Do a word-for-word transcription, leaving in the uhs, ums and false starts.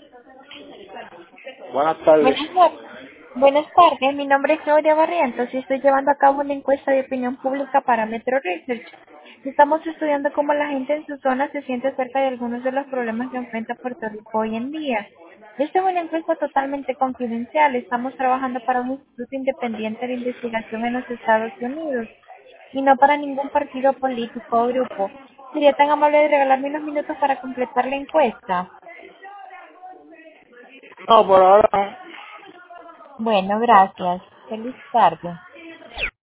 Buenas tardes. Buenas, tar- Buenas tardes, mi nombre es Claudia Barrientos y estoy llevando a cabo una encuesta de opinión pública para Metro Research. Estamos estudiando cómo la gente en su zona se siente acerca de algunos de los problemas que enfrenta Puerto Rico hoy en día. Esta es una encuesta totalmente confidencial. Estamos trabajando para un instituto independiente de investigación en los Estados Unidos y no para ningún partido político o grupo. ¿Sería tan amable de regalarme unos minutos para completar la encuesta? No, por ahora no. Bueno, gracias. Feliz tarde.